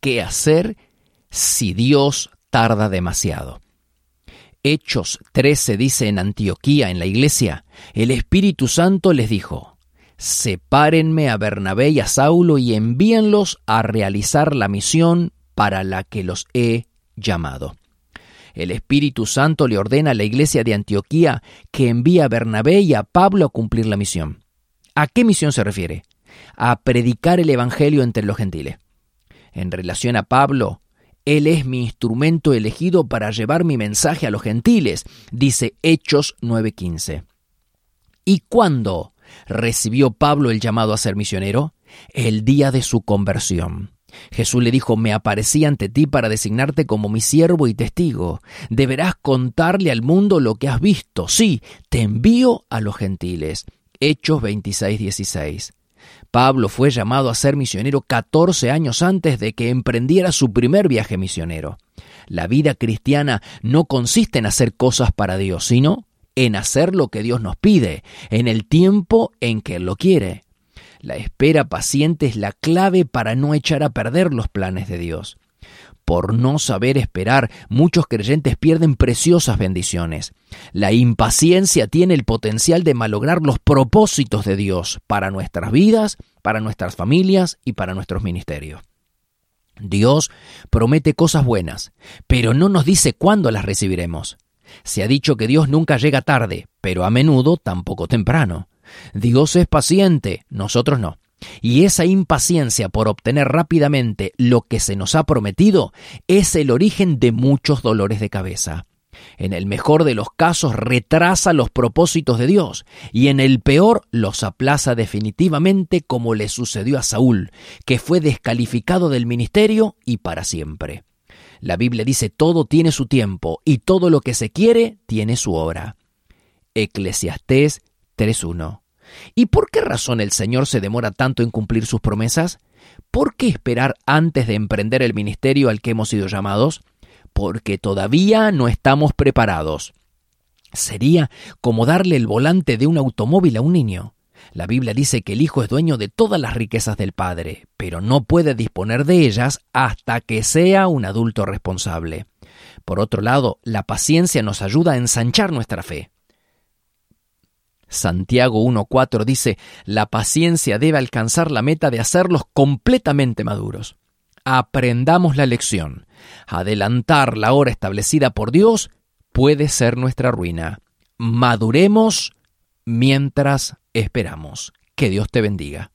qué hacer si Dios tarda demasiado. Hechos 13 dice en Antioquía, en la iglesia, el Espíritu Santo les dijo: sepárenme a Bernabé y a Saulo y envíenlos a realizar la misión para la que los he llamado. El Espíritu Santo le ordena a la iglesia de Antioquía que envíe a Bernabé y a Pablo a cumplir la misión. ¿A qué misión se refiere? A predicar el Evangelio entre los gentiles. En relación a Pablo, él es mi instrumento elegido para llevar mi mensaje a los gentiles, dice Hechos 9:15. ¿Y cuándo recibió Pablo el llamado a ser misionero? El día de su conversión. Jesús le dijo: me aparecí ante ti para designarte como mi siervo y testigo. Deberás contarle al mundo lo que has visto. Sí, te envío a los gentiles. Hechos 26:16. Pablo fue llamado a ser misionero 14 años antes de que emprendiera su primer viaje misionero. La vida cristiana no consiste en hacer cosas para Dios, sino en hacer lo que Dios nos pide, en el tiempo en que Él lo quiere. La espera paciente es la clave para no echar a perder los planes de Dios. Por no saber esperar, muchos creyentes pierden preciosas bendiciones. La impaciencia tiene el potencial de malograr los propósitos de Dios para nuestras vidas, para nuestras familias y para nuestros ministerios. Dios promete cosas buenas, pero no nos dice cuándo las recibiremos. Se ha dicho que Dios nunca llega tarde, pero a menudo tampoco temprano. Dios es paciente, nosotros no. Y esa impaciencia por obtener rápidamente lo que se nos ha prometido es el origen de muchos dolores de cabeza. En el mejor de los casos retrasa los propósitos de Dios y en el peor los aplaza definitivamente, como le sucedió a Saúl, que fue descalificado del ministerio y para siempre. La Biblia dice: todo tiene su tiempo y todo lo que se quiere tiene su hora. Eclesiastés 3:1. ¿Y por qué razón el Señor se demora tanto en cumplir sus promesas? ¿Por qué esperar antes de emprender el ministerio al que hemos sido llamados? Porque todavía no estamos preparados. Sería como darle el volante de un automóvil a un niño. La Biblia dice que el Hijo es dueño de todas las riquezas del Padre, pero no puede disponer de ellas hasta que sea un adulto responsable. Por otro lado, la paciencia nos ayuda a ensanchar nuestra fe. Santiago 1:4 dice: la paciencia debe alcanzar la meta de hacerlos completamente maduros. Aprendamos la lección. Adelantar la hora establecida por Dios puede ser nuestra ruina. Maduremos mientras esperamos. Que Dios te bendiga.